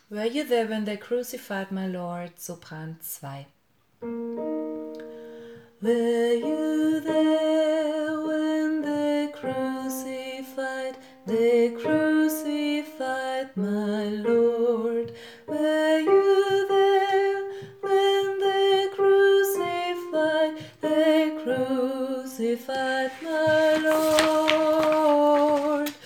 Were you there when they crucified my Lord? Sopran 2. Were you there when they crucified my Lord? Were you there when they crucified my Lord?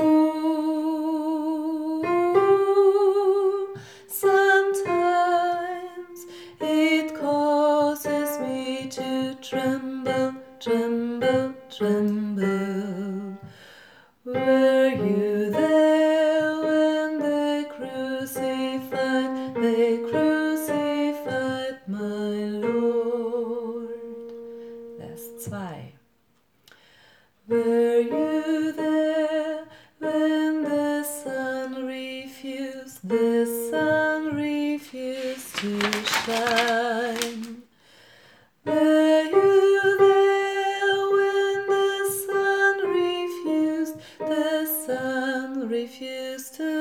Ooh, sometimes it causes me to tremble, tremble, tremble. Were you there when they crucified my Lord? Vers 2. Were you there when the sun refused to shine? Were you there when the sun refused to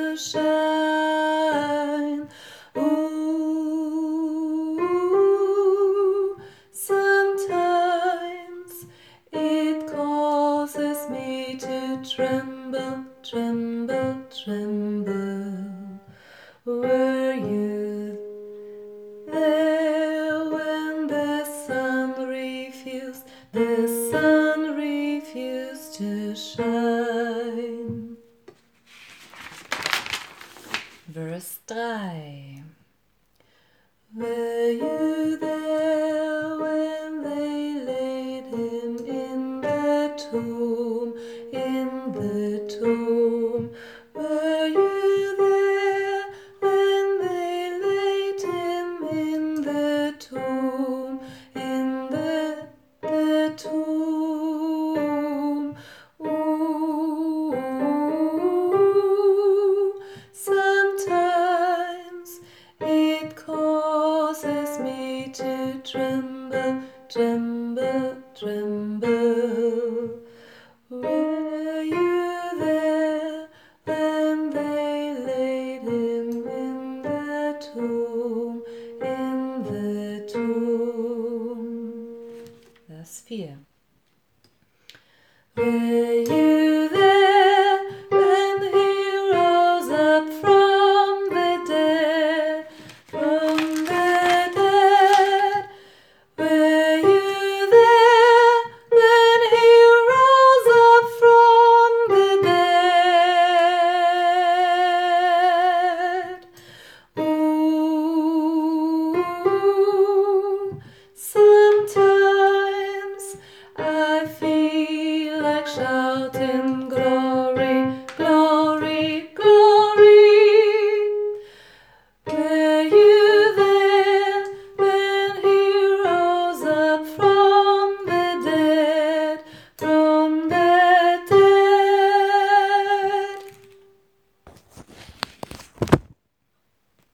shine? Ooh, sometimes it causes me to tremble, tremble, tremble. Were you there when the sun refused to shine? Verse 3. Were you there when they laid him in the tomb, Were you there when they laid him in the tomb, Ooh, sometimes it causes me to tremble, tremble, tremble. Were you there when they laid him in the tomb, Vers 4.